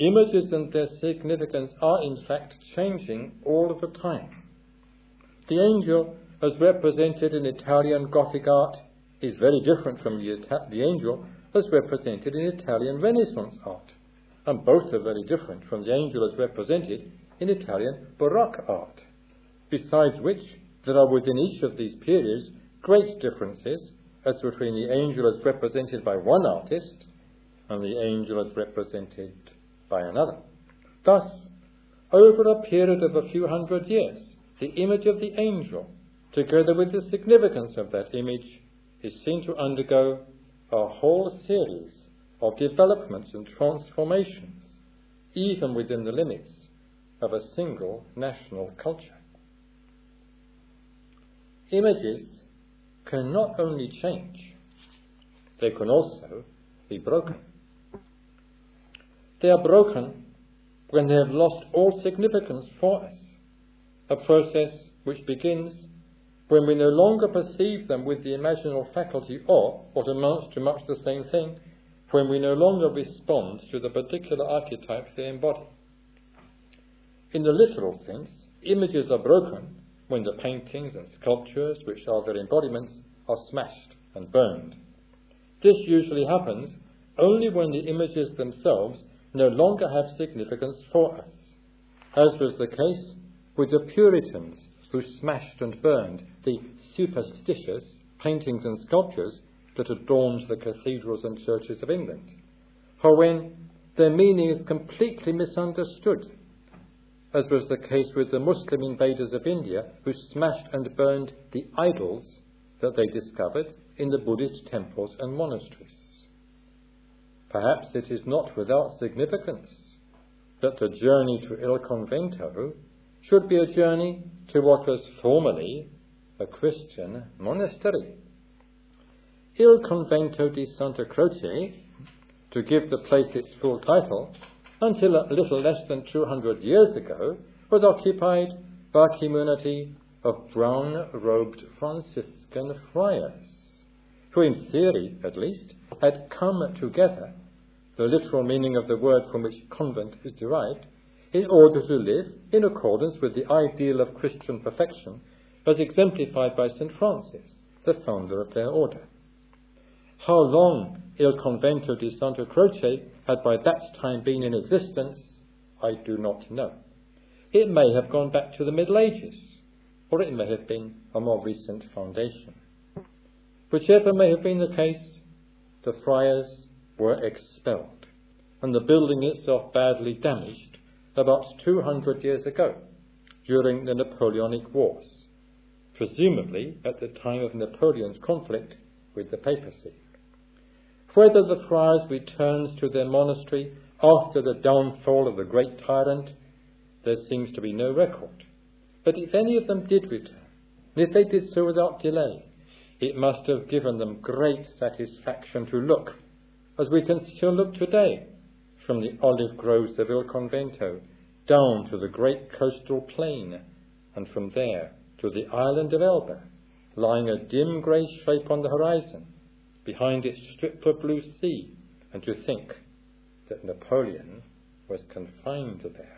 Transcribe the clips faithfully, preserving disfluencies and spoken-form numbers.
images and their significance are in fact changing all of the time. The angel as represented in Italian Gothic art is very different from the, Ita- the angel as represented in Italian Renaissance art, and both are very different from the angel as represented in Italian Baroque art, besides which there are within each of these periods great differences as between the angel as represented by one artist and the angel as represented by another. Thus, over a period of a few hundred years, the image of the angel, together with the significance of that image, is seen to undergo a whole series of developments and transformations, even within the limits of a single national culture. Images can not only change, they can also be broken. They are broken when they have lost all significance for us, a process which begins when we no longer perceive them with the imaginal faculty, or, what amounts to much the same thing, when we no longer respond to the particular archetype they embody. In the literal sense, images are broken when the paintings and sculptures which are their embodiments are smashed and burned. This usually happens only when the images themselves no longer have significance for us, as was the case with the Puritans who smashed and burned the superstitious paintings and sculptures that adorned the cathedrals and churches of England, for when their meaning is completely misunderstood, as was the case with the Muslim invaders of India who smashed and burned the idols that they discovered in the Buddhist temples and monasteries. Perhaps it is not without significance that the journey to Il Convento should be a journey to what was formerly a Christian monastery. Il Convento di Santa Croce, to give the place its full title, until a little less than two hundred years ago, was occupied by a community of brown-robed Franciscan friars, who in theory, at least, had come together, the literal meaning of the word from which convent is derived, in order to live in accordance with the ideal of Christian perfection as exemplified by Saint Francis, the founder of their order. How long Il Convento di Santa Croce had by that time been in existence, I do not know. It may have gone back to the Middle Ages, or it may have been a more recent foundation. Whichever may have been the case, the friars were expelled, and the building itself badly damaged about two hundred years ago, during the Napoleonic Wars, presumably at the time of Napoleon's conflict with the papacy. Whether the friars returned to their monastery after the downfall of the great tyrant, there seems to be no record. But if any of them did return, and if they did so without delay, it must have given them great satisfaction to look, as we can still look today, from the olive groves of Il Convento down to the great coastal plain, and from there to the island of Elba, lying a dim grey shape on the horizon, behind its strip of blue sea, and to think that Napoleon was confined there.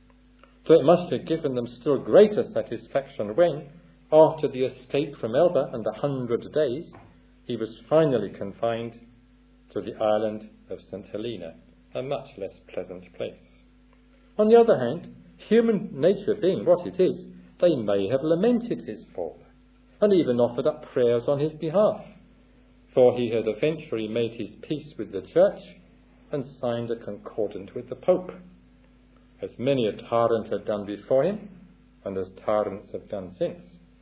So it must have given them still greater satisfaction when, after the escape from Elba and the Hundred Days, he was finally confined to the island of Saint Helena, a much less pleasant place. On the other hand, human nature being what it is, they may have lamented his fall, and even offered up prayers on his behalf, for he had eventually made his peace with the Church and signed a concordant with the Pope, as many a tyrant had done before him, and as tyrants have done since.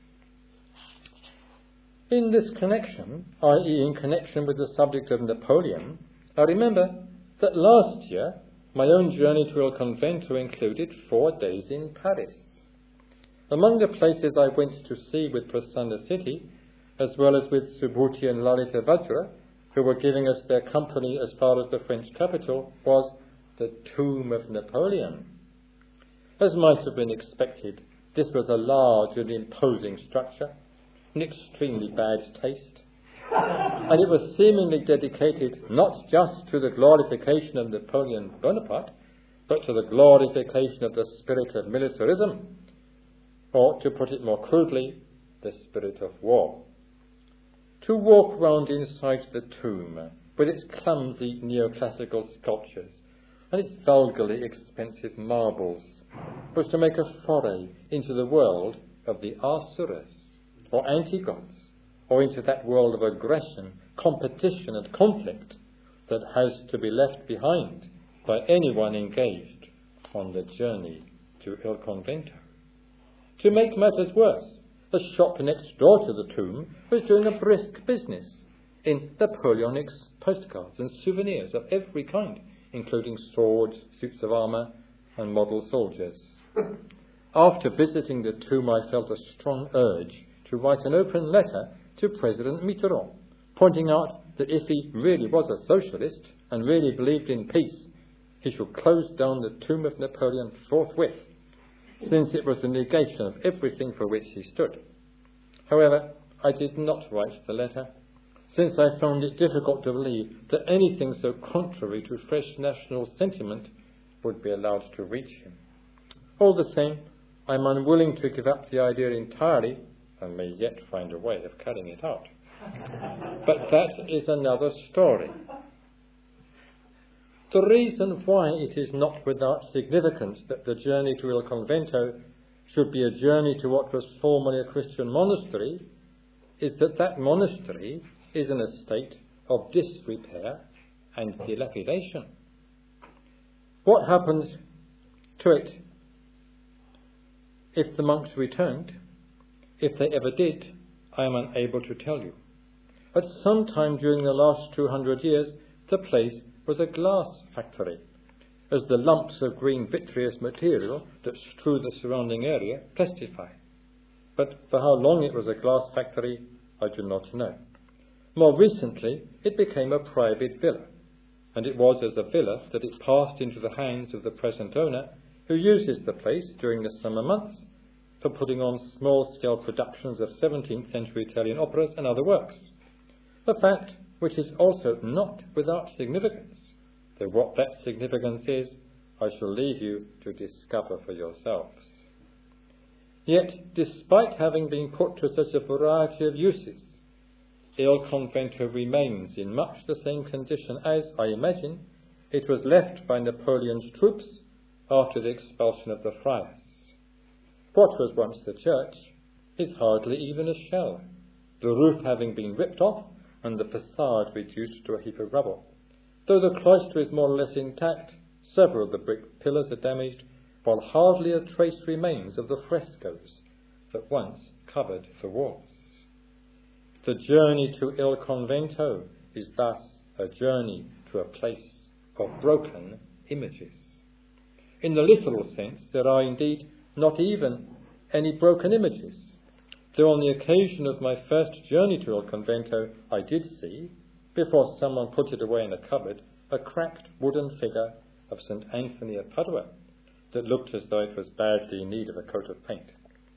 In this connection, that is in connection with the subject of Napoleon, I remember that last year my own journey to Il Convento included four days in Paris. Among the places I went to see with Prasanna City, as well as with Subhuti and Lalita Vajra, who were giving us their company as far as the French capital, was the tomb of Napoleon. As might have been expected, this was a large and imposing structure, in extremely bad taste, and it was seemingly dedicated not just to the glorification of Napoleon Bonaparte, but to the glorification of the spirit of militarism, or, to put it more crudely, the spirit of war. To walk round inside the tomb with its clumsy neoclassical sculptures and its vulgarly expensive marbles was to make a foray into the world of the Asuras, or anti-gods, or into that world of aggression, competition and conflict that has to be left behind by anyone engaged on the journey to Il Convento. To make matters worse, the shop next door to the tomb was doing a brisk business in Napoleonic's postcards and souvenirs of every kind, including swords, suits of armour, and model soldiers. After visiting the tomb, I felt a strong urge to write an open letter to President Mitterrand, pointing out that if he really was a socialist and really believed in peace, he should close down the tomb of Napoleon forthwith, since it was the negation of everything for which he stood. However, I did not write the letter, since I found it difficult to believe that anything so contrary to fresh national sentiment would be allowed to reach him. All the same, I am unwilling to give up the idea entirely, and may yet find a way of carrying it out. But that is another story. The reason why it is not without significance that the journey to Il Convento should be a journey to what was formerly a Christian monastery is that that monastery is in a state of disrepair and dilapidation. What happens to it if the monks returned? If they ever did, I am unable to tell you. At some time during the last two hundred years, the place was a glass factory, as the lumps of green vitreous material that strew the surrounding area testify. But for how long it was a glass factory, I do not know. More recently, it became a private villa, and it was as a villa that it passed into the hands of the present owner, who uses the place during the summer months for putting on small-scale productions of seventeenth century Italian operas and other works. A fact which is also not without significance. Though what that significance is, I shall leave you to discover for yourselves. Yet, despite having been put to such a variety of uses, Il Convento remains in much the same condition as, I imagine, it was left by Napoleon's troops after the expulsion of the friars. What was once the church is hardly even a shell, the roof having been ripped off and the facade reduced to a heap of rubble. Though the cloister is more or less intact, several of the brick pillars are damaged, while hardly a trace remains of the frescoes that once covered the walls. The journey to Il Convento is thus a journey to a place of broken images. In the literal sense, there are indeed not even any broken images, though on the occasion of my first journey to Il Convento I did see, before someone put it away in a cupboard, a cracked wooden figure of Saint Anthony of Padua that looked as though it was badly in need of a coat of paint.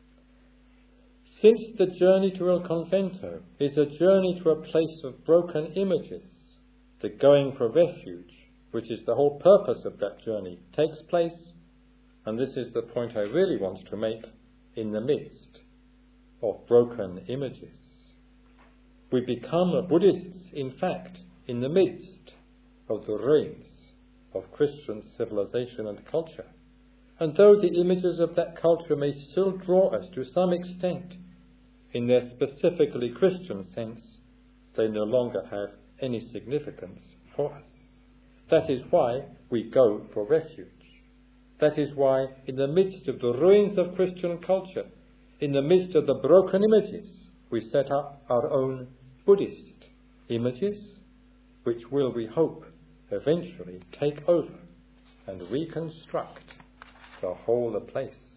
Since the journey to Il Convento is a journey to a place of broken images, the going for refuge, which is the whole purpose of that journey, takes place, and this is the point I really want to make, in the midst of broken images. We become Buddhists, in fact, in the midst of the ruins of Christian civilization and culture. And though the images of that culture may still draw us to some extent in their specifically Christian sense, they no longer have any significance for us. That is why we go for refuge. That is why, in the midst of the ruins of Christian culture, in the midst of the broken images, we set up our own Buddhist images, which will, we hope, eventually take over and reconstruct the whole place.